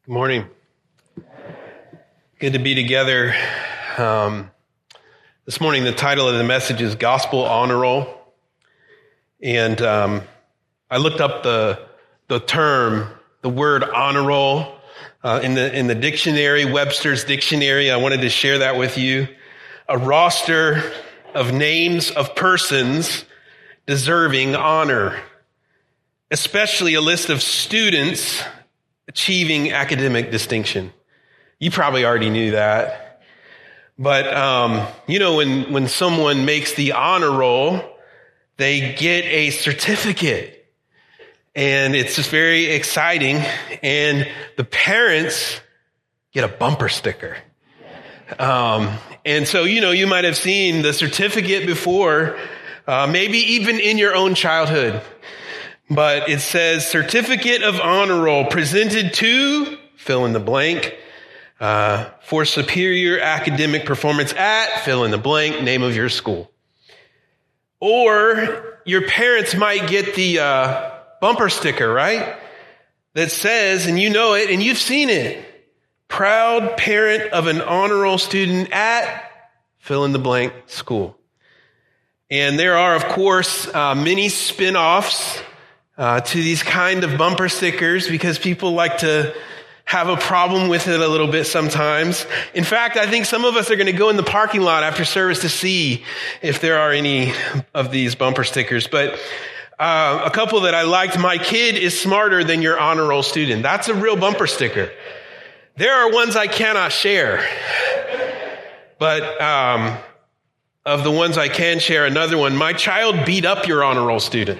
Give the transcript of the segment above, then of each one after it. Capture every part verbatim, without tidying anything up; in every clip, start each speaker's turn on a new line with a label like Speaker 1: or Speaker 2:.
Speaker 1: Good morning. Good to be together. Um, this morning, the title of the message is Gospel Honor Roll. And um, I looked up the the term, the word honor roll, uh, in the in the dictionary, Webster's dictionary. I wanted to share that with you. A roster of names of persons deserving honor, especially a list of students achieving academic distinction. You probably already knew that. But, um, you know, when, when someone makes the honor roll, they get a certificate. And it's just very exciting. And the parents get a bumper sticker. Um, and so, you know, you might have seen the certificate before, uh, maybe even in your own childhood. But it says, Certificate of Honor Roll presented to, fill in the blank, uh, for superior academic performance at, fill in the blank, name of your school. Or your parents might get the uh, bumper sticker, right? That says, and you know it, and you've seen it, proud parent of an honor roll student at, fill in the blank, school. And there are, of course, uh, many spin-offs Uh, to these kind of bumper stickers because people like to have a problem with it a little bit sometimes. In fact, I think some of us are going to go in the parking lot after service to see if there are any of these bumper stickers. But uh, a couple that I liked, my kid is smarter than your honor roll student. That's a real bumper sticker. There are ones I cannot share. But um, of the ones I can share, another one, my child beat up your honor roll student.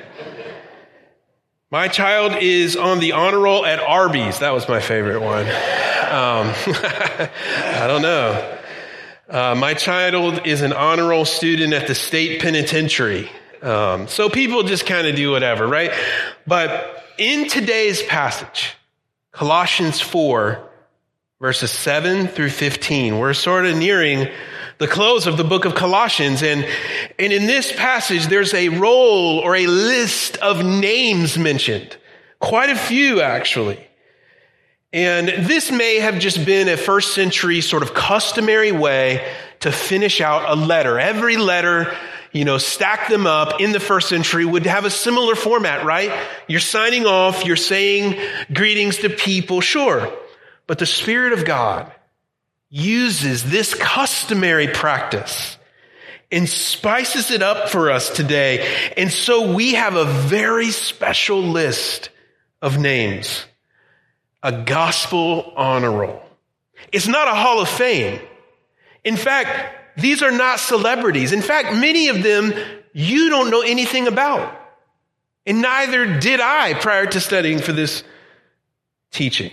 Speaker 1: My child is on the honor roll at Arby's. That was my favorite one. Um, I don't know. Uh, my child is an honor roll student at the state penitentiary. Um, so people just kind of do whatever, right? But in today's passage, Colossians four, verses seven through fifteen, we're sort of nearing the close of the book of Colossians. And, and in this passage, there's a roll or a list of names mentioned. Quite a few, actually. And this may have just been a first century sort of customary way to finish out a letter. Every letter, you know, stack them up in the first century would have a similar format, right? You're signing off, you're saying greetings to people, sure. But the Spirit of God uses this customary practice and spices it up for us today. And so we have a very special list of names, a gospel honor roll. It's not a hall of fame. In fact, these are not celebrities. In fact, many of them you don't know anything about. And neither did I prior to studying for this teaching.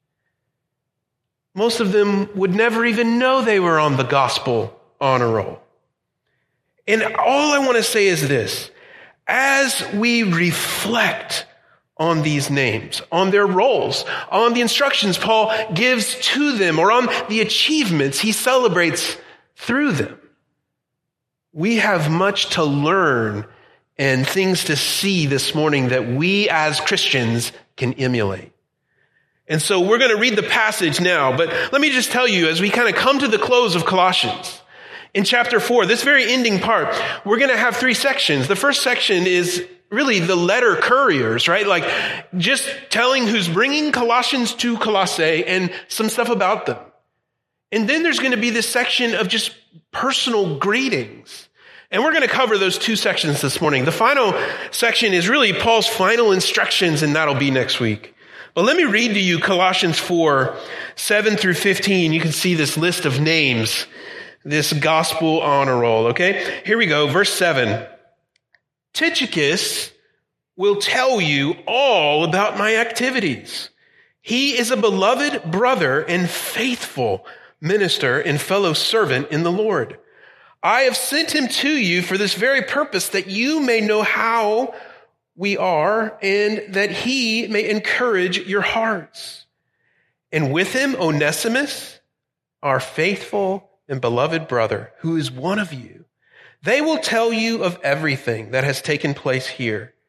Speaker 1: Most of them would never even know they were on the gospel honor roll. And all I want to say is this. As we reflect on these names, on their roles, on the instructions Paul gives to them, or on the achievements he celebrates through them, we have much to learn and things to see this morning that we as Christians can emulate. And so we're going to read the passage now, but let me just tell you, as we kind of come to the close of Colossians, in chapter four, this very ending part, we're going to have three sections. The first section is really the letter couriers, right? Like just telling who's bringing Colossians to Colossae and some stuff about them. And then there's going to be this section of just personal greetings. And we're going to cover those two sections this morning. The final section is really Paul's final instructions, and that'll be next week. But let me read to you Colossians four, seven through fifteen. You can see this list of names, this gospel honor roll, okay? Here we go, verse seven. Tychicus will tell you all about my activities. He is a beloved brother and faithful minister and fellow servant in the Lord. I have sent him to you for this very purpose, that you may know how we are, and that he may encourage your hearts. And with him, Onesimus, our faithful and beloved brother, who is one of you. They will tell you of everything that has taken place here.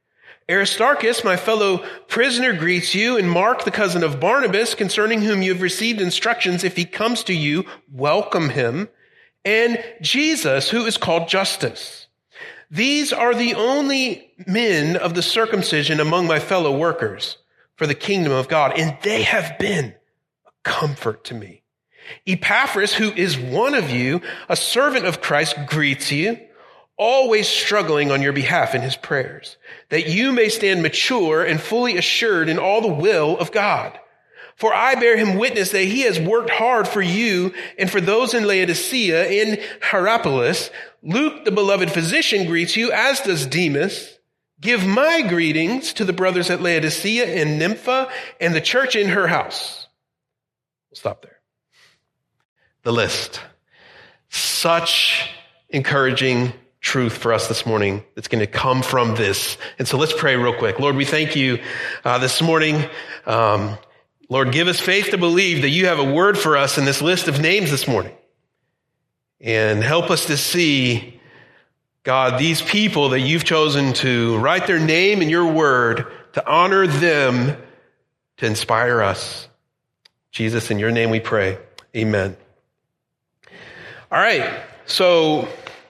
Speaker 1: Aristarchus, my fellow prisoner, greets you, and Mark, the cousin of Barnabas, concerning whom you have received instructions. If he comes to you, welcome him. And Jesus, who is called Justus. These are the only men of the circumcision among my fellow workers for the kingdom of God, and they have been a comfort to me. Epaphras, who is one of you, a servant of Christ, greets you, always struggling on your behalf in his prayers, that you may stand mature and fully assured in all the will of God. For I bear him witness that he has worked hard for you and for those in Laodicea and Hierapolis. Luke, the beloved physician, greets you, as does Demas. Give my greetings to the brothers at Laodicea and Nympha and the church in her house. We'll stop there. The list. Such encouraging truth for us this morning that's going to come from this. And so let's pray real quick. Lord, we thank you uh, this morning. Um, Lord, give us faith to believe that you have a word for us in this list of names this morning. And help us to see, God, these people that you've chosen to write their name in your word, to honor them, to inspire us. Jesus, in your name we pray. Amen. All right, so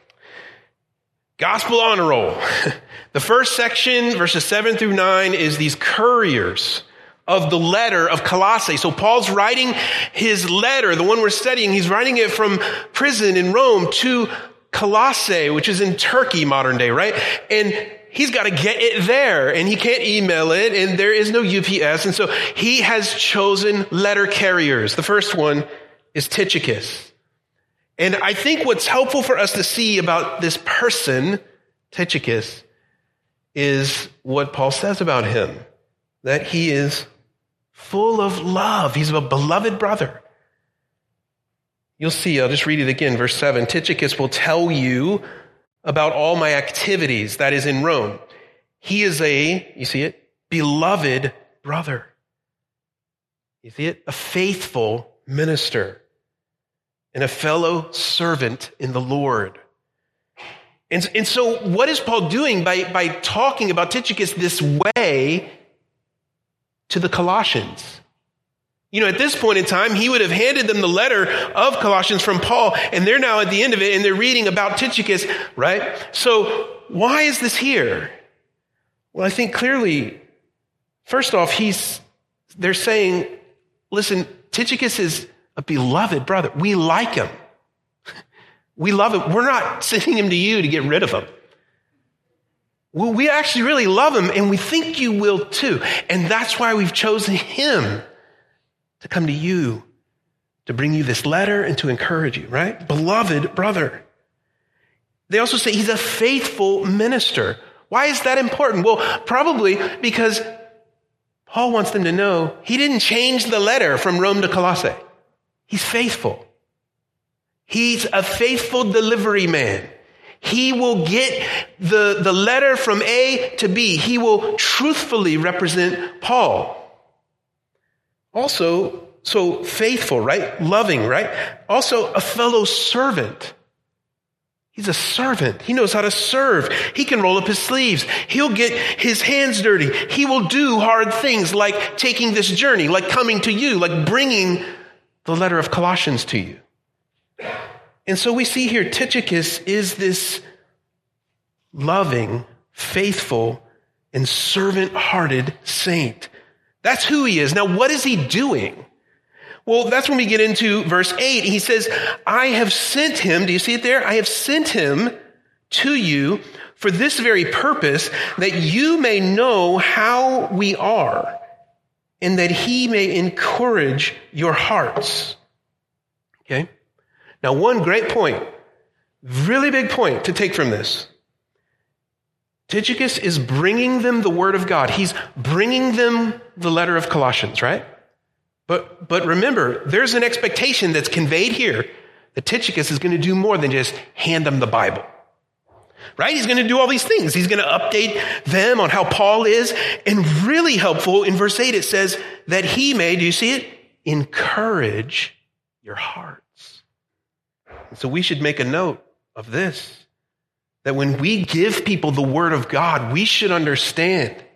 Speaker 1: gospel honor roll. The first section, verses seven through nine, is these couriers of the letter of Colossae. So Paul's writing his letter, the one we're studying, he's writing it from prison in Rome to Colossae, which is in Turkey modern day, right? And he's got to get it there, and he can't email it, and there is no U P S. And so he has chosen letter carriers. The first one is Tychicus. And I think what's helpful for us to see about this person, Tychicus, is what Paul says about him, that he is full of love. He's a beloved brother. You'll see, I'll just read it again, verse seven. Tychicus will tell you about all my activities, that is in Rome. He is a, you see it, beloved brother. You see it? A faithful minister and a fellow servant in the Lord. And, and so what is Paul doing by, by talking about Tychicus this way to the Colossians? You know, at this point in time, he would have handed them the letter of Colossians from Paul, and they're now at the end of it, and they're reading about Tychicus, right? So why is this here? Well, I think clearly, first off, he's they're saying, listen, Tychicus is a beloved brother. We like him. We love him. We're not sending him to you to get rid of him. Well, we actually really love him, and we think you will too. And that's why we've chosen him to come to you, to bring you this letter and to encourage you, right? Beloved brother. They also say he's a faithful minister. Why is that important? Well, probably because Paul wants them to know he didn't change the letter from Rome to Colossae. He's faithful. He's a faithful delivery man. He will get the, the letter from A to B. He will truthfully represent Paul. Also, so faithful, right? Loving, right? Also a fellow servant. He's a servant. He knows how to serve. He can roll up his sleeves. He'll get his hands dirty. He will do hard things like taking this journey, like coming to you, like bringing the letter of Colossians to you. And so we see here Tychicus is this loving, faithful, and servant-hearted saint. That's who he is. Now, what is he doing? Well, that's when we get into verse eight. He says, I have sent him, do you see it there? I have sent him to you for this very purpose, that you may know how we are, and that he may encourage your hearts. Okay? Now, one great point, really big point to take from this. Tychicus is bringing them the word of God. He's bringing them the letter of Colossians, right? But, but remember, there's an expectation that's conveyed here that Tychicus is going to do more than just hand them the Bible, right? He's going to do all these things. He's going to update them on how Paul is. And really helpful, in verse eight, it says that he may, do you see it? Encourage your hearts. And so we should make a note of this, that when we give people the word of God, we should understand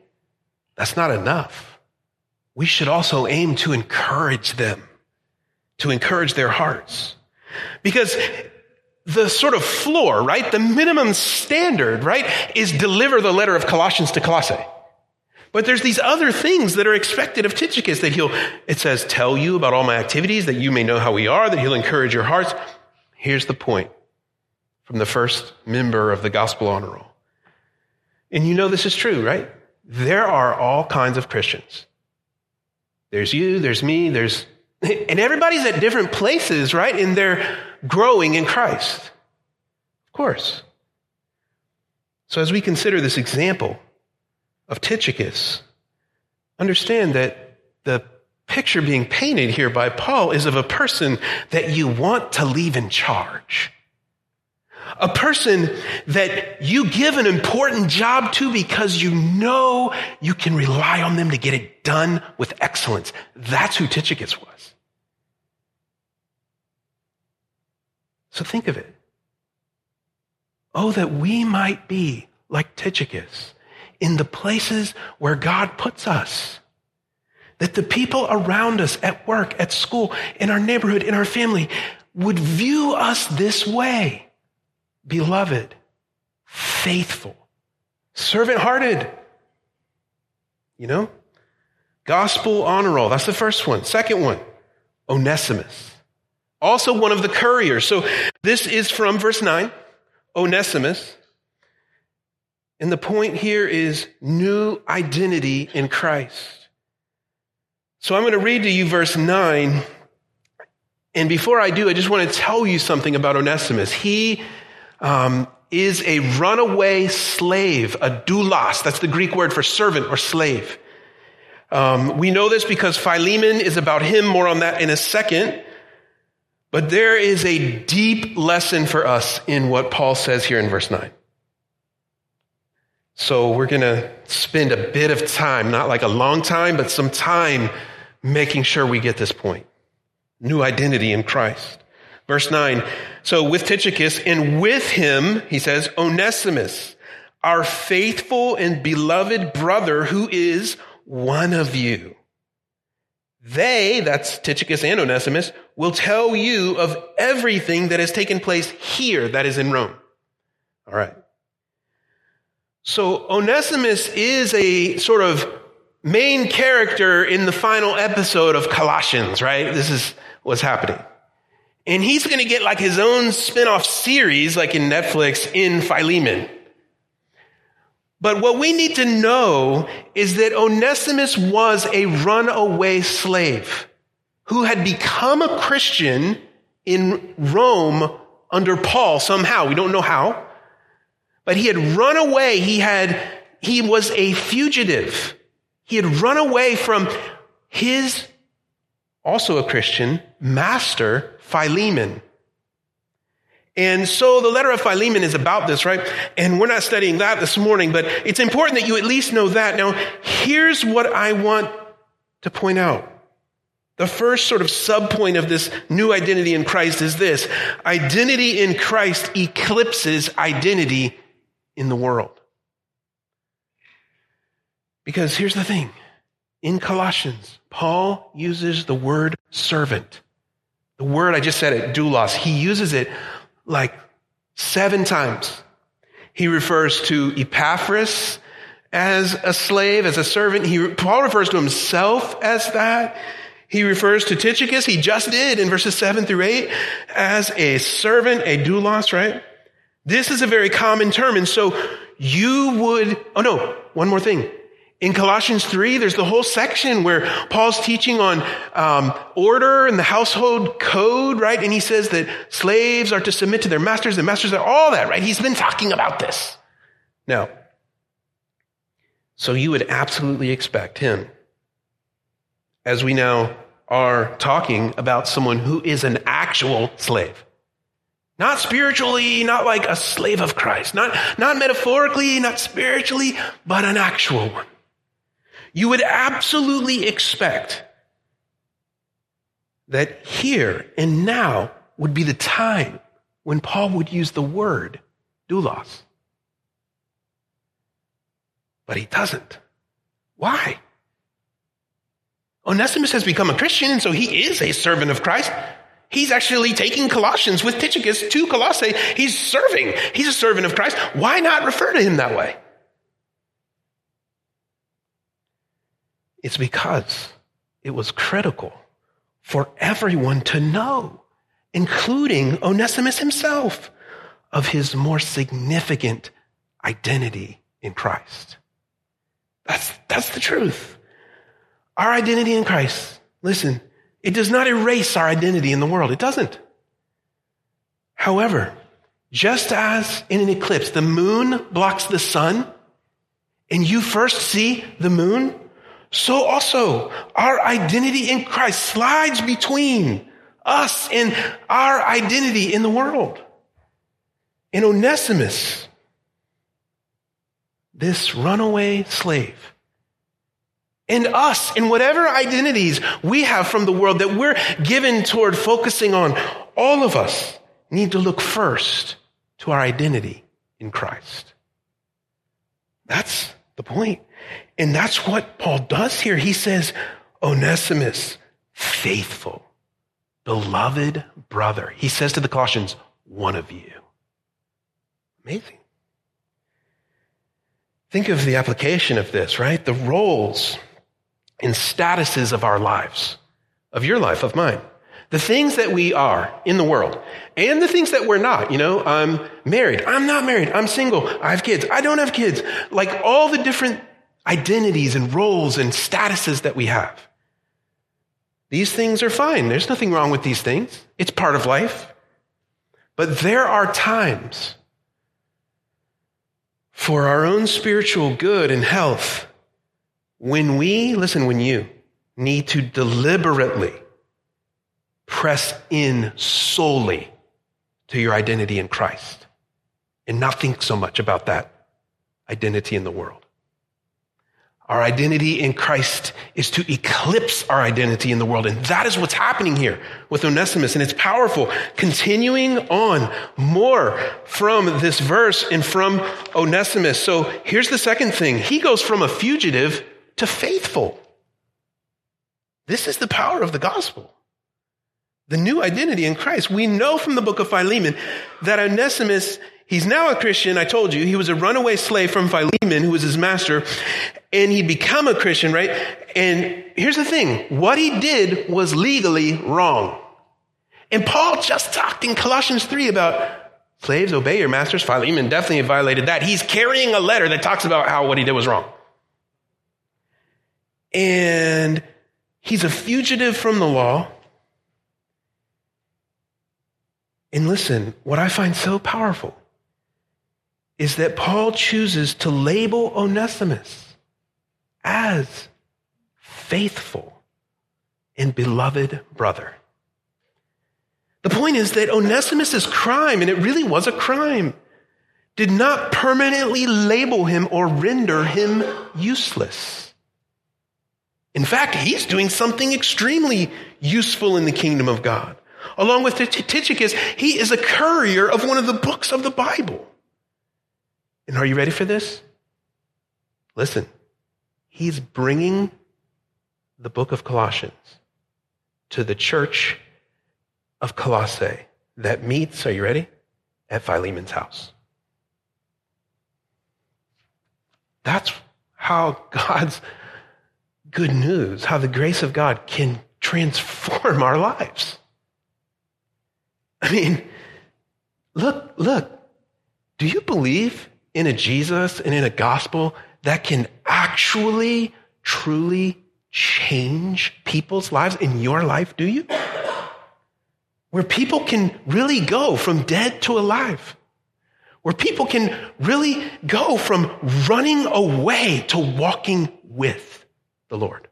Speaker 1: that's not enough. We should also aim to encourage them, to encourage their hearts. Because the sort of floor, right, the minimum standard, right, is deliver the letter of Colossians to Colossae. But there's these other things that are expected of Tychicus that he'll, it says, tell you about all my activities, that you may know how we are, that he'll encourage your hearts. Here's the point from the first member of the Gospel Honor Roll. And you know this is true, right? There are all kinds of Christians. There's you, there's me, there's, and everybody's at different places, right, in their growing in Christ. Of course. So as we consider this example of Tychicus, understand that the picture being painted here by Paul is of a person that you want to leave in charge. A person that you give an important job to because you know you can rely on them to get it done with excellence. That's who Tychicus was. So think of it. Oh, that we might be like Tychicus in the places where God puts us. That the people around us at work, at school, in our neighborhood, in our family would view us this way. Beloved, faithful, servant-hearted. You know? Gospel honor roll. That's the first one. Second one, Onesimus. Also one of the couriers. So this is from verse nine, Onesimus. And the point here is new identity in Christ. So I'm going to read to you verse nine. And before I do, I just want to tell you something about Onesimus. He um, is a runaway slave, a doulos. That's the Greek word for servant or slave. Um, we know this because Philemon is about him. More on that in a second. But there is a deep lesson for us in what Paul says here in verse nine. So we're going to spend a bit of time, not like a long time, but some time making sure we get this point. New identity in Christ. Verse nine, so with Tychicus and with him, he says, Onesimus, our faithful and beloved brother who is one of you. They, that's Tychicus and Onesimus, will tell you of everything that has taken place here, that is in Rome. All right. So Onesimus is a sort of main character in the final episode of Colossians, right? This is what's happening. And he's going to get like his own spin-off series, like in Netflix, in Philemon. But what we need to know is that Onesimus was a runaway slave who had become a Christian in Rome under Paul somehow. We don't know how. But he had run away. He had, he was a fugitive. He had run away from his, also a Christian, master, Philemon. And so the letter of Philemon is about this, right? And we're not studying that this morning, but it's important that you at least know that. Now, here's what I want to point out. The first sort of sub-point of this new identity in Christ is this. Identity in Christ eclipses identity in the world. Because here's the thing. In Colossians, Paul uses the word servant. The word, I just said it, doulos. He uses it like seven times. He refers to Epaphras as a slave, as a servant. He, Paul refers to himself as that. He refers to Tychicus, he just did in verses seven through eight, as a servant, a doulos, right? This is a very common term. And so you would, oh no, one more thing. In Colossians three, there's the whole section where Paul's teaching on um, order and the household code, right? And he says that slaves are to submit to their masters, and masters are all that, right? He's been talking about this. Now, so you would absolutely expect him, as we now are talking about someone who is an actual slave. Not spiritually, not like a slave of Christ, not, not metaphorically, not spiritually, but an actual one. You would absolutely expect that here and now would be the time when Paul would use the word doulos. But he doesn't. Why? Onesimus has become a Christian, and so he is a servant of Christ. He's actually taking Colossians with Tychicus to Colossae. He's serving. He's a servant of Christ. Why not refer to him that way? It's because it was critical for everyone to know, including Onesimus himself, of his more significant identity in Christ. That's, that's the truth. Our identity in Christ, listen, it does not erase our identity in the world. It doesn't. However, just as in an eclipse, the moon blocks the sun, and you first see the moon, so also our identity in Christ slides between us and our identity in the world. And Onesimus, this runaway slave, and us, in whatever identities we have from the world that we're given toward focusing on, all of us need to look first to our identity in Christ. That's the point. And that's what Paul does here. He says, Onesimus, faithful, beloved brother. He says to the Colossians, one of you. Amazing. Think of the application of this, right? The roles and statuses of our lives, of your life, of mine. The things that we are in the world and the things that we're not. You know, I'm married. I'm not married. I'm single. I have kids. I don't have kids. Like all the different identities and roles and statuses that we have. These things are fine. There's nothing wrong with these things. It's part of life. But there are times for our own spiritual good and health when we, listen, when you need to deliberately press in solely to your identity in Christ and not think so much about that identity in the world. Our identity in Christ is to eclipse our identity in the world. And that is what's happening here with Onesimus. And it's powerful. Continuing on more from this verse and from Onesimus. So here's the second thing. He goes from a fugitive to faithful. This is the power of the gospel. The new identity in Christ. We know from the book of Philemon that Onesimus, he's now a Christian. I told you, he was a runaway slave from Philemon, who was his master, and he'd become a Christian, right? And here's the thing. What he did was legally wrong. And Paul just talked in Colossians three about slaves, obey your masters. Philemon definitely violated that. He's carrying a letter that talks about how what he did was wrong. And he's a fugitive from the law. And listen, what I find so powerful is that Paul chooses to label Onesimus as faithful and beloved brother. The point is that Onesimus' crime, and it really was a crime, did not permanently label him or render him useless. In fact, he's doing something extremely useful in the kingdom of God. Along with Tychicus, he is a courier of one of the books of the Bible. And are you ready for this? Listen, he's bringing the book of Colossians to the church of Colossae that meets, are you ready? At Philemon's house. That's how God's good news, how the grace of God can transform our lives. I mean, look, look, do you believe in a Jesus and in a gospel that can actually, truly change people's lives in your life? Do you? Where people can really go from dead to alive. Where people can really go from running away to walking with the Lord.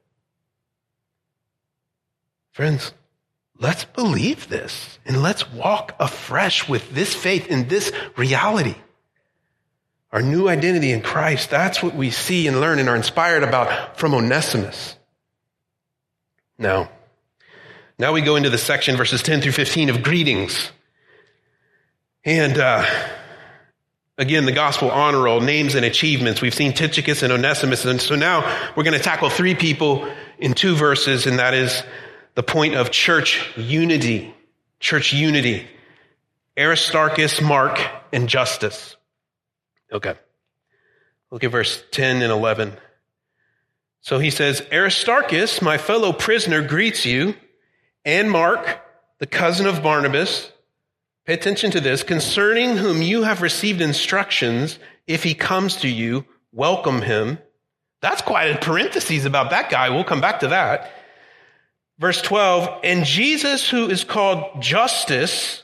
Speaker 1: Friends, let's believe this and let's walk afresh with this faith and this reality. Our new identity in Christ, that's what we see and learn and are inspired about from Onesimus. Now, now we go into the section, verses ten through fifteen, of greetings. And uh, Again, the gospel honor roll, names and achievements. We've seen Tychicus and Onesimus. And so now we're going to tackle three people in two verses, and that is the point of church unity. Church unity. Aristarchus, Mark, and Justus. Okay. Look at verse ten and eleven. So he says, Aristarchus, my fellow prisoner, greets you, and Mark, the cousin of Barnabas. Pay attention to this. Concerning whom you have received instructions, if he comes to you, welcome him. That's quite a parenthesis about that guy. We'll come back to that. Verse twelve, and Jesus, who is called Justus.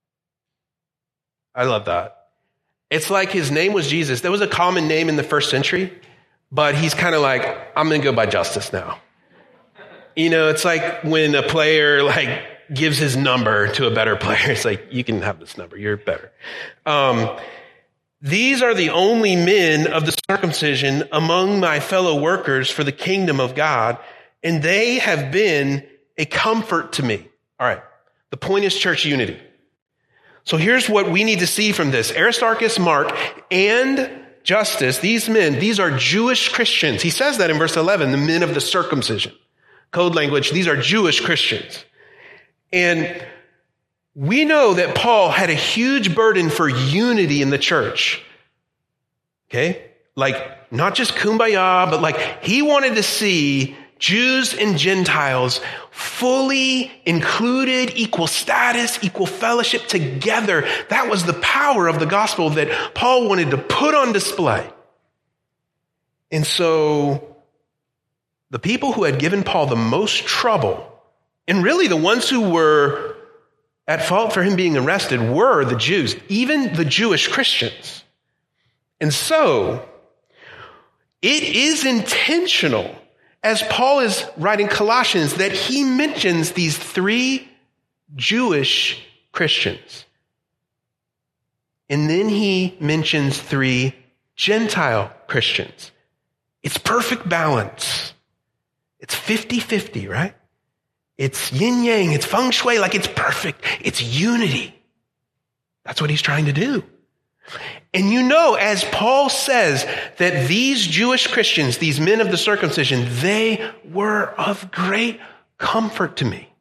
Speaker 1: I love that. It's like his name was Jesus. That was a common name in the first century, but he's kind of like, I'm going to go by Justus now. You know, it's like when a player like gives his number to a better player. It's like, you can have this number. You're better. Um, These are the only men of the circumcision among my fellow workers for the kingdom of God, and they have been a comfort to me. All right. The point is church unity. So here's what we need to see from this. Aristarchus, Mark, and Justus, these men, these are Jewish Christians. He says that in verse eleven, the men of the circumcision. Code language, these are Jewish Christians. And we know that Paul had a huge burden for unity in the church. Okay? Like, not just kumbaya, but like, he wanted to see Jews and Gentiles fully included, equal status, equal fellowship together. That was the power of the gospel that Paul wanted to put on display. And so, the people who had given Paul the most trouble, and really the ones who were at fault for him being arrested, were the Jews, even the Jewish Christians. And so, it is intentional, as Paul is writing Colossians, that he mentions these three Jewish Christians. And then he mentions three Gentile Christians. It's perfect balance. It's fifty-fifty, right? It's yin-yang, it's feng shui, like it's perfect. It's unity. That's what he's trying to do. And you know, as Paul says, that these Jewish Christians, these men of the circumcision, they were of great comfort to me.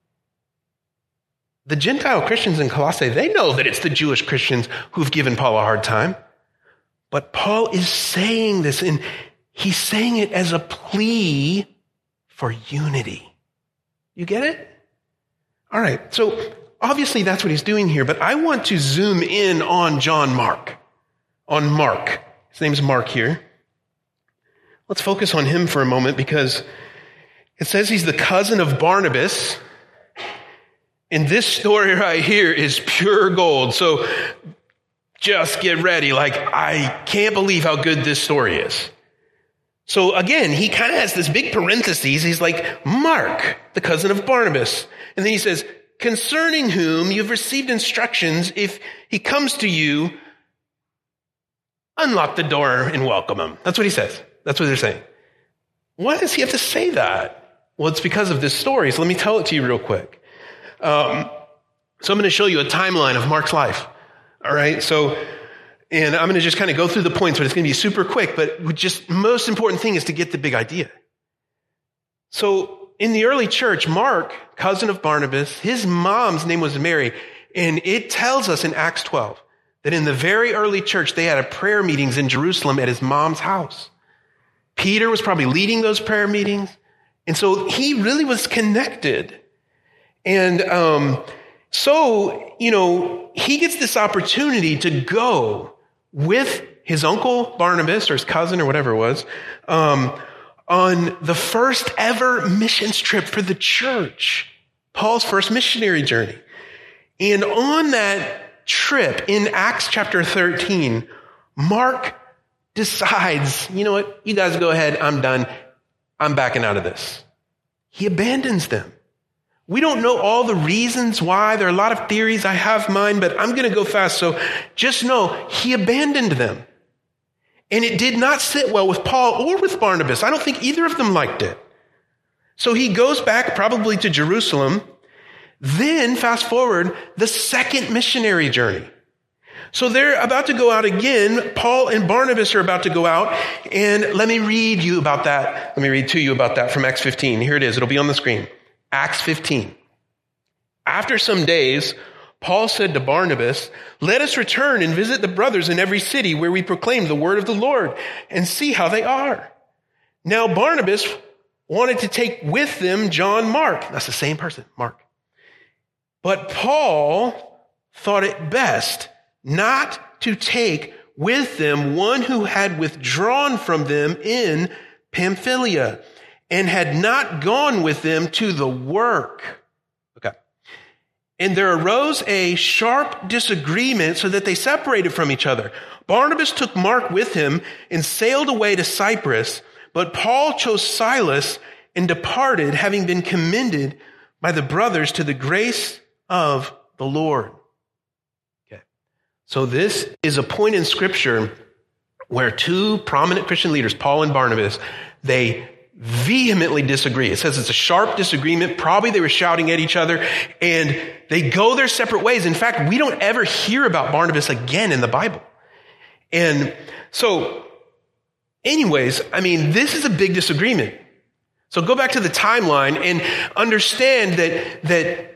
Speaker 1: The Gentile Christians in Colossae, they know that it's the Jewish Christians who've given Paul a hard time. But Paul is saying this, and he's saying it as a plea for unity. You get it? All right, so obviously that's what he's doing here, but I want to zoom in on John Mark, on Mark. His name's Mark here. Let's focus on him for a moment because it says he's the cousin of Barnabas, and this story right here is pure gold. So just get ready. Like, I can't believe how good this story is. So again, he kind of has this big parentheses. He's like, Mark, the cousin of Barnabas. And then he says, concerning whom you've received instructions, if he comes to you, unlock the door and welcome him. That's what he says. That's what they're saying. Why does he have to say that? Well, it's because of this story. So let me tell it to you real quick. Um, so I'm going to show you a timeline of Mark's life. All right. So, and I'm going to just kind of go through the points, but it's going to be super quick. But just most important thing is to get the big idea. So in the early church, Mark, cousin of Barnabas, his mom's name was Mary. And it tells us in Acts twelve that in the very early church, they had a prayer meetings in Jerusalem at his mom's house. Peter was probably leading those prayer meetings. And so he really was connected. And um, so, you know, he gets this opportunity to go with his uncle Barnabas, or his cousin, or whatever it was, um, on the first ever missions trip for the church, Paul's first missionary journey. And on that trip in Acts chapter thirteen, Mark decides, you know what, you guys go ahead, I'm done. I'm backing out of this. He abandons them. We don't know all the reasons why. There are a lot of theories. I have mine, but I'm going to go fast. So just know he abandoned them. And it did not sit well with Paul or with Barnabas. I don't think either of them liked it. So he goes back probably to Jerusalem. Then fast forward the second missionary journey. So they're about to go out again. Paul and Barnabas are about to go out. And let me read you about that. Let me read to you about that from Acts fifteen. Here it is. It'll be on the screen. Acts fifteen. After some days, Paul said to Barnabas, "Let us return and visit the brothers in every city where we proclaim the word of the Lord and see how they are." Now Barnabas wanted to take with them John Mark. That's the same person, Mark. But Paul thought it best not to take with them one who had withdrawn from them in Pamphylia and had not gone with them to the work. Okay. And there arose a sharp disagreement so that they separated from each other. Barnabas took Mark with him and sailed away to Cyprus, but Paul chose Silas and departed, having been commended by the brothers to the grace of the Lord. Okay. So this is a point in Scripture where two prominent Christian leaders, Paul and Barnabas, they vehemently disagree. It says it's a sharp disagreement. Probably they were shouting at each other, and they go their separate ways. In fact, we don't ever hear about Barnabas again in the Bible. And so, anyways, I mean, this is a big disagreement. So go back to the timeline and understand that, that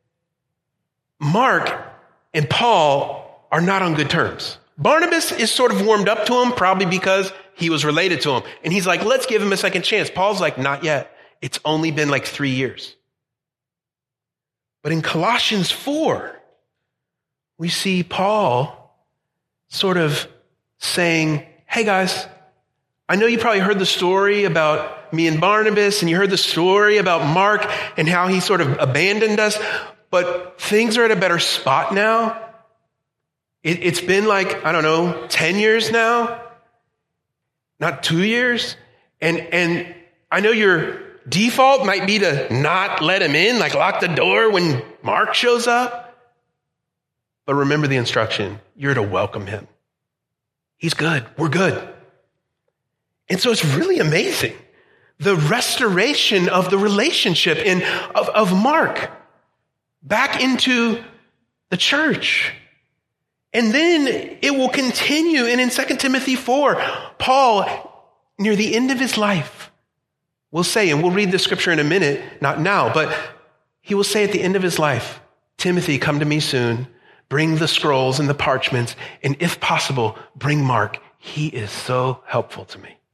Speaker 1: Mark and Paul are not on good terms. Barnabas is sort of warmed up to him, probably because he was related to him. And he's like, let's give him a second chance. Paul's like, not yet. It's only been like three years. But in Colossians four, we see Paul sort of saying, hey guys, I know you probably heard the story about me and Barnabas, and you heard the story about Mark and how he sort of abandoned us, but things are at a better spot now. It, it's been like, I don't know, ten years now, not two years. And, and I know your default might be to not let him in, like lock the door when Mark shows up. But remember the instruction. You're to welcome him. He's good. We're good. And so it's really amazing. The restoration of the relationship in, of, of Mark back into the church. And then it will continue. And in Second Timothy four, Paul, near the end of his life, will say, and we'll read the scripture in a minute, not now, but he will say at the end of his life, Timothy, come to me soon. Bring the scrolls and the parchments, and if possible, bring Mark. He is so helpful to me.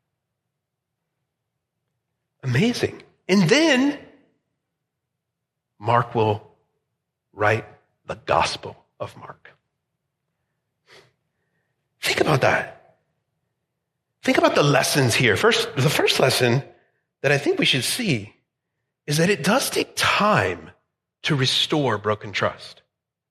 Speaker 1: Amazing. And then Mark will write the Gospel of Mark. Think about that. Think about the lessons here. First, the first lesson that I think we should see is that it does take time to restore broken trust.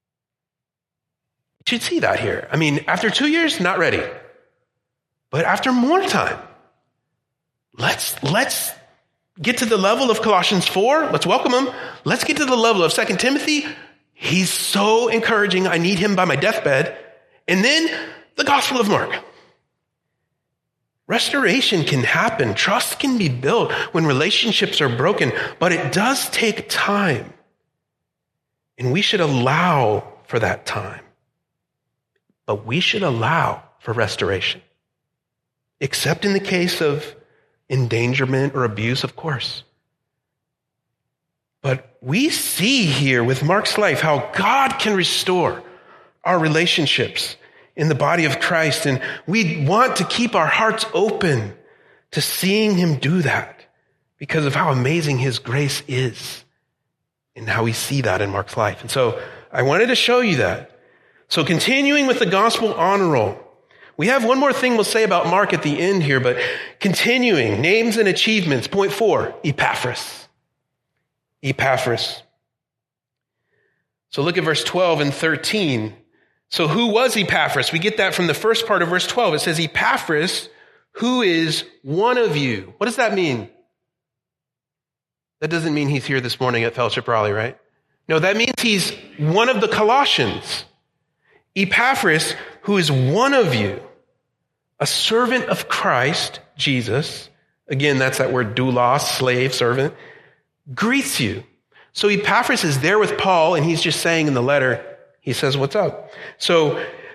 Speaker 1: You should see that here. I mean, after two years, not ready. But after more time, let's, let's get to the level of Colossians four. Let's welcome him. Let's get to the level of Second Timothy. He's so encouraging. I need him by my deathbed. And then the Gospel of Mark. Restoration can happen. Trust can be built when relationships are broken, but it does take time. And we should allow for that time. But we should allow for restoration. Except in the case of endangerment or abuse, of course. But we see here with Mark's life how God can restore our relationships in the body of Christ. And we want to keep our hearts open to seeing him do that because of how amazing his grace is and how we see that in Mark's life. And so I wanted to show you that. So continuing with the gospel honor roll, we have one more thing we'll say about Mark at the end here, but continuing, names and achievements. Point four, Epaphras. Epaphras. So look at verse twelve and thirteen. So who was Epaphras? We get that from the first part of verse twelve. It says, Epaphras, who is one of you. What does that mean? That doesn't mean he's here this morning at Fellowship Raleigh, right? No, that means he's one of the Colossians. Epaphras, who is one of you, a servant of Christ, Jesus. Again, that's that word doulos, slave, servant, greets you. So Epaphras is there with Paul, and he's just saying in the letter, he says, what's up? So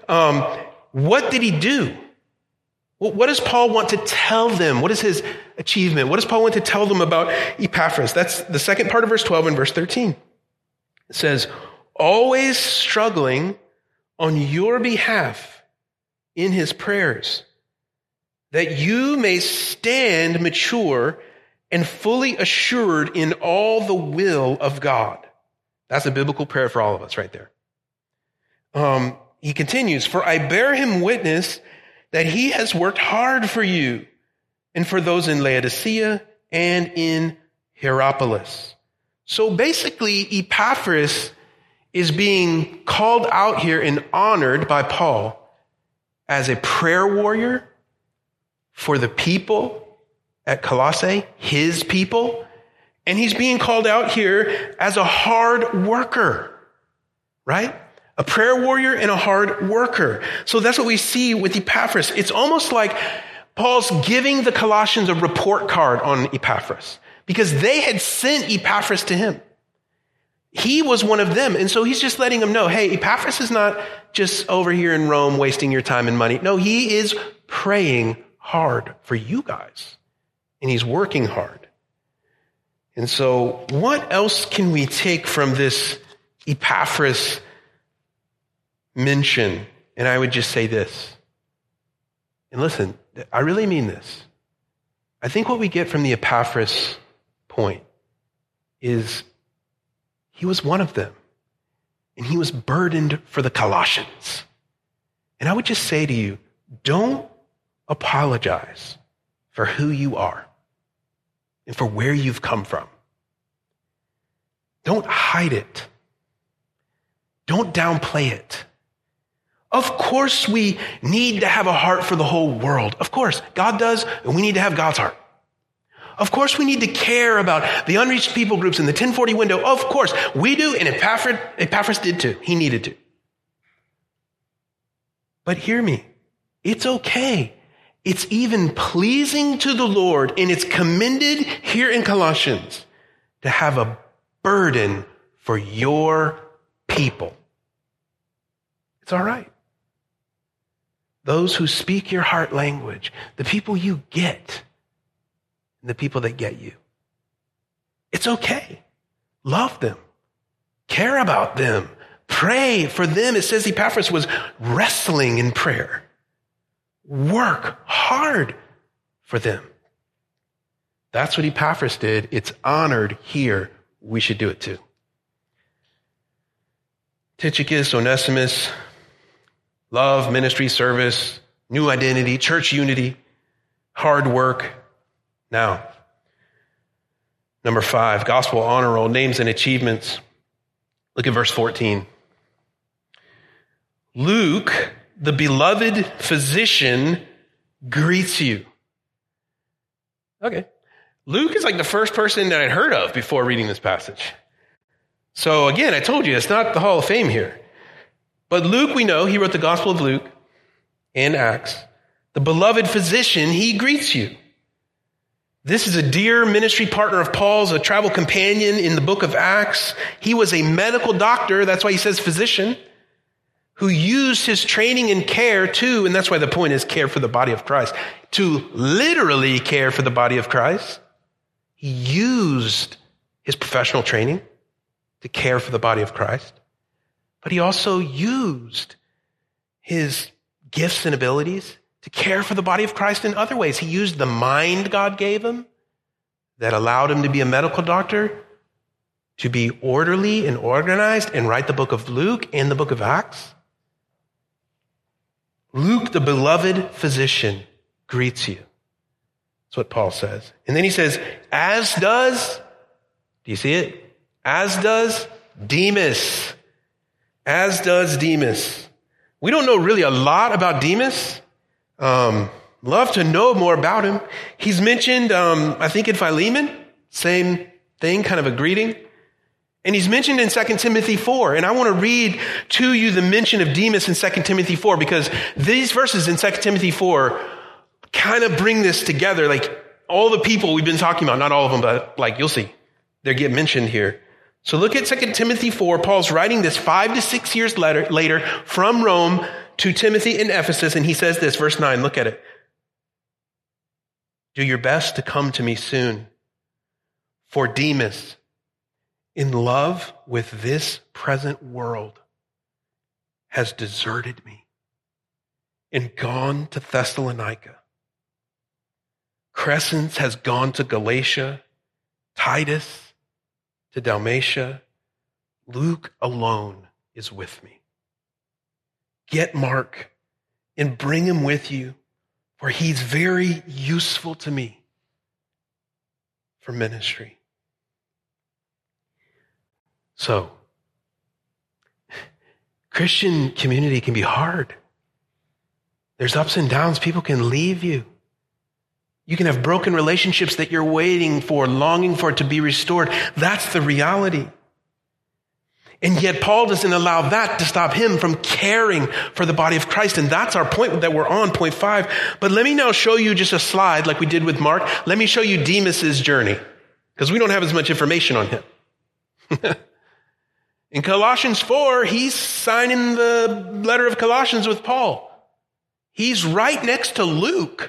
Speaker 1: Um, what did he do? What does Paul want to tell them? What is his achievement? What does Paul want to tell them about Epaphras? That's the second part of verse twelve and verse thirteen. It says, always struggling on your behalf in his prayers, that you may stand mature and fully assured in all the will of God. That's a biblical prayer for all of us right there. Um, he continues, for I bear him witness that he has worked hard for you and for those in Laodicea and in Hierapolis. So basically, Epaphras is being called out here and honored by Paul as a prayer warrior for the people at Colossae, his people. And he's being called out here as a hard worker, right? A prayer warrior and a hard worker. So that's what we see with Epaphras. It's almost like Paul's giving the Colossians a report card on Epaphras because they had sent Epaphras to him. He was one of them. And so he's just letting them know, hey, Epaphras is not just over here in Rome wasting your time and money. No, he is praying hard for you guys. And he's working hard. And so what else can we take from this Epaphras mention? And I would just say this. And listen, I really mean this. I think what we get from the Epaphras point is he was one of them. And he was burdened for the Colossians. And I would just say to you, don't apologize for who you are and for where you've come from. Don't hide it. Don't downplay it. Of course, we need to have a heart for the whole world. Of course, God does, and we need to have God's heart. Of course, we need to care about the unreached people groups in the ten forty window. Of course, we do, and Epaphras, Epaphras did too. He needed to. But hear me. It's okay. It's even pleasing to the Lord, and it's commended here in Colossians to have a burden for your people. It's all right. Those who speak your heart language, the people you get, and the people that get you. It's okay. Love them. Care about them. Pray for them. It says Epaphras was wrestling in prayer. Work hard for them. That's what Epaphras did. It's honored here. We should do it too. Tychicus, Onesimus, love, ministry, service, new identity, church unity, hard work. Now, number five, gospel honor roll, names and achievements. Look at verse fourteen. Luke, the beloved physician, greets you. Okay. Luke is like the first person that I'd heard of before reading this passage. So again, I told you, it's not the Hall of Fame here. But Luke, we know, he wrote the Gospel of Luke and Acts. The beloved physician, he greets you. This is a dear ministry partner of Paul's, a travel companion in the book of Acts. He was a medical doctor, that's why he says physician, who used his training and care to, and that's why the point is care for the body of Christ, to literally care for the body of Christ. He used his professional training to care for the body of Christ, but he also used his gifts and abilities to care for the body of Christ in other ways. He used the mind God gave him that allowed him to be a medical doctor, to be orderly and organized and write the book of Luke and the book of Acts. Luke, the beloved physician, greets you. That's what Paul says. And then he says, as does, do you see it? As does Demas. As does Demas. We don't know really a lot about Demas. Um, love to know more about him. He's mentioned, um, I think in Philemon, same thing, kind of a greeting. And he's mentioned in Second Timothy four. And I want to read to you the mention of Demas in Second Timothy four, because these verses in Second Timothy four kind of bring this together. Like all the people we've been talking about, not all of them, but like you'll see, they get mentioned here. So look at Second Timothy four. Paul's writing this five to six years later, later from Rome to Timothy in Ephesus, and he says this, verse nine, look at it. Do your best to come to me soon. For Demas, in love with this present world, has deserted me and gone to Thessalonica. Crescens has gone to Galatia, Titus to Dalmatia. Luke alone is with me. Get Mark and bring him with you, for he's very useful to me for ministry. So, Christian community can be hard. There's ups and downs. People can leave you. You can have broken relationships that you're waiting for, longing for to be restored. That's the reality. And yet Paul doesn't allow that to stop him from caring for the body of Christ. And that's our point that we're on, point five. But let me now show you just a slide like we did with Mark. Let me show you Demas's journey, because we don't have as much information on him. In Colossians four, he's signing the letter of Colossians with Paul. He's right next to Luke.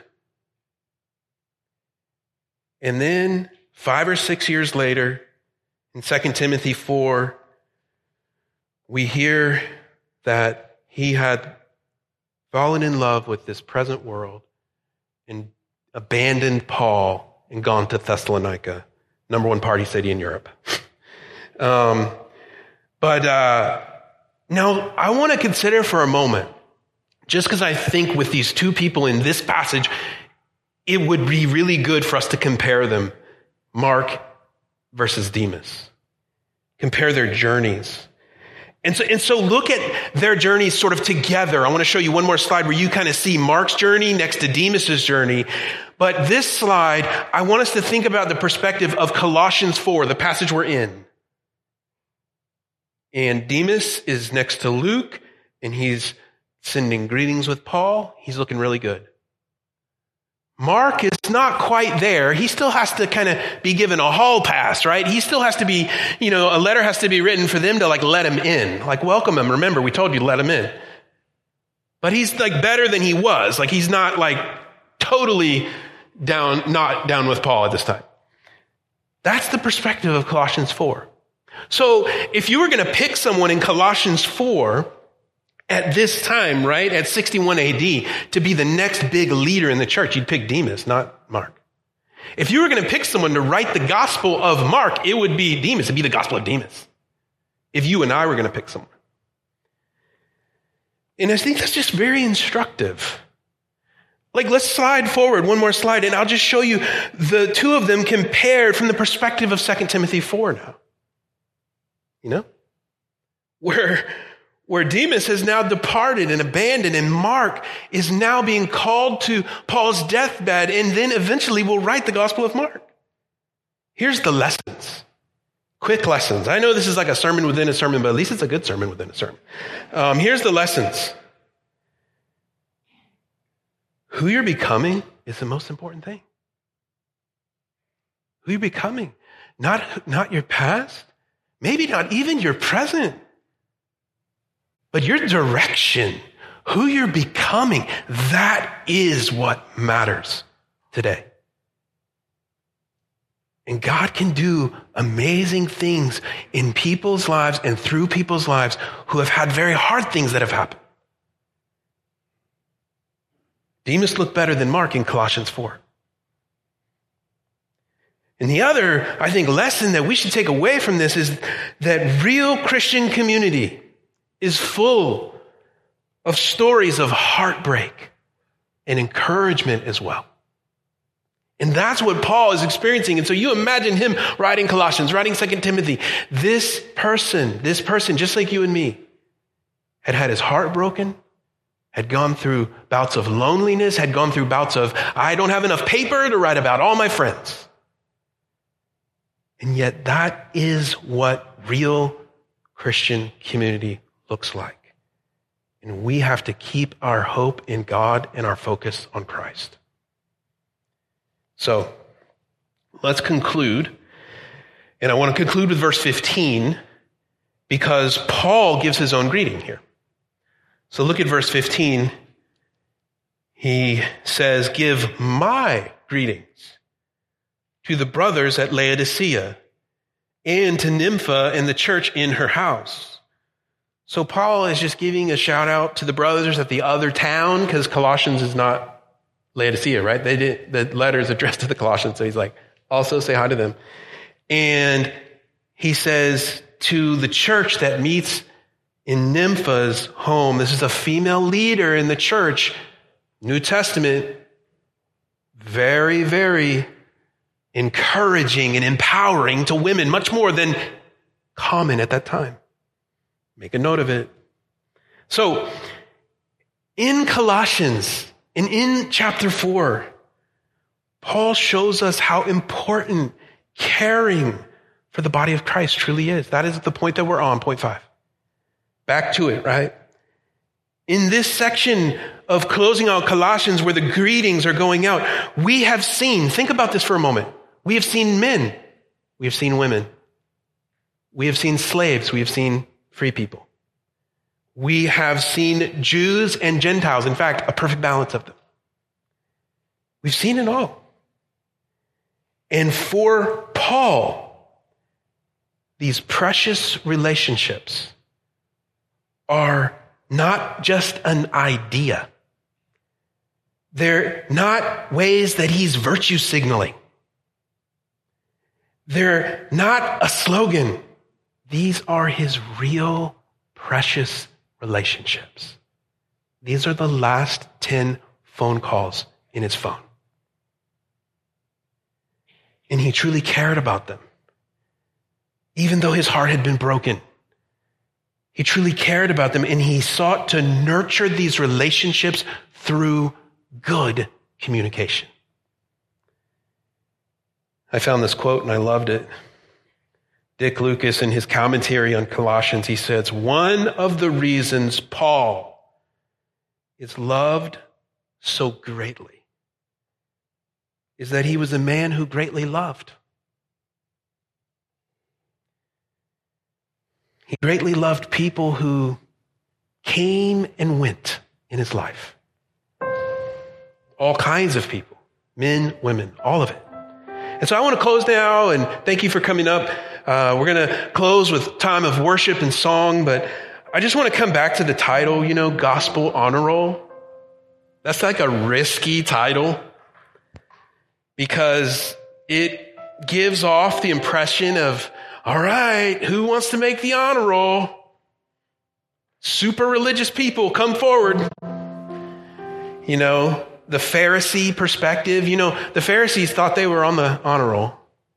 Speaker 1: And then five or six years later, in Second Timothy four, we hear that he had fallen in love with this present world and abandoned Paul and gone to Thessalonica, number one party city in Europe. um, but uh, now I want to consider for a moment, just because I think with these two people in this passage, it would be really good for us to compare them, Mark versus Demas. Compare their journeys. And so, and so look at their journeys sort of together. I want to show you one more slide where you kind of see Mark's journey next to Demas's journey. But this slide, I want us to think about the perspective of Colossians four, the passage we're in. And Demas is next to Luke, and he's sending greetings with Paul. He's looking really good. Mark is not quite there. He still has to kind of be given a hall pass, right? He still has to be, you know, a letter has to be written for them to like let him in, like welcome him. Remember, we told you to let him in. But he's like better than he was. Like he's not like totally down, not down with Paul at this time. That's the perspective of Colossians four. So if you were going to pick someone in Colossians four at this time, right, at sixty-one A D, to be the next big leader in the church, you'd pick Demas, not Mark. If you were going to pick someone to write the gospel of Mark, it would be Demas. It'd be the gospel of Demas. If you and I were going to pick someone. And I think that's just very instructive. Like, let's slide forward one more slide, and I'll just show you the two of them compared from the perspective of Second Timothy four now. You know? Where, where Demas has now departed and abandoned, and Mark is now being called to Paul's deathbed, and then eventually will write the Gospel of Mark. Here's the lessons. Quick lessons. I know this is like a sermon within a sermon, but at least it's a good sermon within a sermon. Um, here's the lessons. Who you're becoming is the most important thing. Who you're becoming. Not, not your past. Maybe not even your present. But your direction. Who you're becoming. That is what matters today. And God can do amazing things in people's lives and through people's lives who have had very hard things that have happened. Demas looked better than Mark in Colossians four. And the other, I think, lesson that we should take away from this is that real Christian community is full of stories of heartbreak and encouragement as well. And that's what Paul is experiencing. And so you imagine him writing Colossians, writing Second Timothy. This person, this person, just like you and me, had had his heart broken, had gone through bouts of loneliness, had gone through bouts of, I don't have enough paper to write about all my friends. And yet that is what real Christian community looks like. And we have to keep our hope in God and our focus on Christ. So let's conclude. And I want to conclude with verse fifteen because Paul gives his own greeting here. So look at verse fifteen. He says, give my greetings to the brothers at Laodicea and to Nympha and the church in her house. So Paul is just giving a shout out to the brothers at the other town, because Colossians is not Laodicea, right? They did, the letter is addressed to the Colossians. So he's like, also say hi to them. And he says to the church that meets in Nympha's home, this is a female leader in the church, New Testament, very, very encouraging and empowering to women, much more than common at that time. Make a note of it. So, in Colossians, and in chapter four, Paul shows us how important caring for the body of Christ truly is. That is the point that we're on, point five. Back to it, right? In this section of closing out Colossians where the greetings are going out, we have seen, think about this for a moment. We have seen men. We have seen women. We have seen slaves. We have seen free people. We have seen Jews and Gentiles. In fact, a perfect balance of them. We've seen it all. And for Paul, these precious relationships are not just an idea. They're not ways that he's virtue signaling. They're not a slogan. These are his real, precious relationships. These are the last ten phone calls in his phone. And he truly cared about them. Even though his heart had been broken, he truly cared about them, and he sought to nurture these relationships through good communication. I found this quote and I loved it. Dick Lucas, in his commentary on Colossians, he says, one of the reasons Paul is loved so greatly is that he was a man who greatly loved. He greatly loved people who came and went in his life. All kinds of people, men, women, all of it. And so I want to close now, and thank you for coming up. Uh, we're going to close with time of worship and song, but I just want to come back to the title, you know, Gospel Honor Roll. That's like a risky title because it gives off the impression of, all right, who wants to make the honor roll? Super religious people, come forward. You know, the Pharisee perspective. You know, the Pharisees thought they were on the honor roll.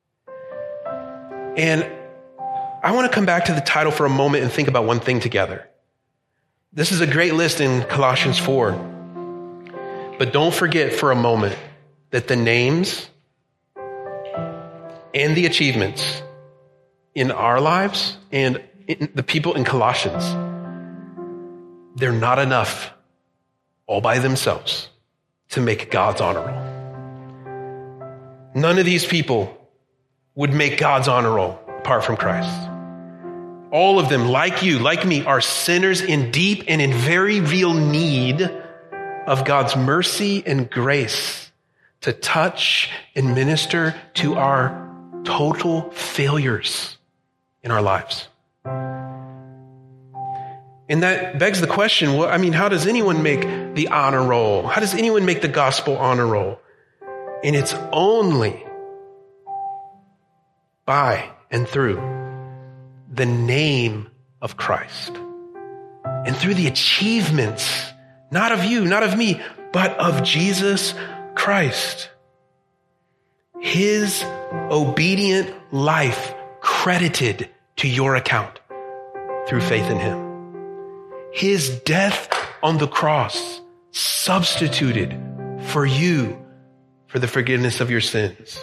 Speaker 1: And I want to come back to the title for a moment and think about one thing together. This is a great list in Colossians four. But don't forget for a moment that the names and the achievements in our lives and in the people in Colossians, they're not enough all by themselves to make God's honor roll. None of these people would make God's honor roll apart from Christ. All of them, like you, like me, are sinners in deep and in very real need of God's mercy and grace to touch and minister to our total failures in our lives. And that begs the question, well, I mean, how does anyone make the honor roll? How does anyone make the gospel honor roll? And it's only by and through the name of Christ and through the achievements, not of you, not of me, but of Jesus Christ. His obedient life credited to your account through faith in him. His death on the cross substituted for you for the forgiveness of your sins.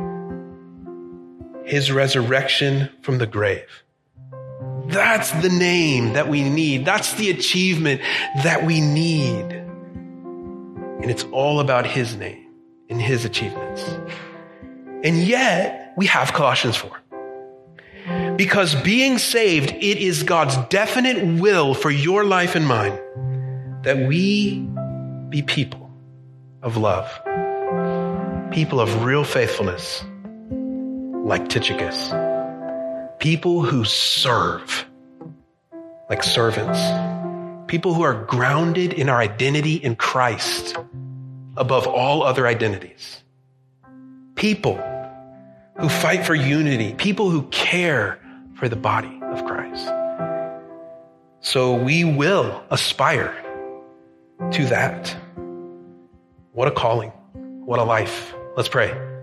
Speaker 1: His resurrection from the grave. That's the name that we need. That's the achievement that we need. And it's all about his name and his achievements. And yet we have Colossians four. Because being saved, it is God's definite will for your life and mine that we be people of love, people of real faithfulness, like Tychicus, people who serve like servants, people who are grounded in our identity in Christ above all other identities, people who fight for unity, people who care for the body of Christ. So we will aspire to that. What a calling. What a life. Let's pray.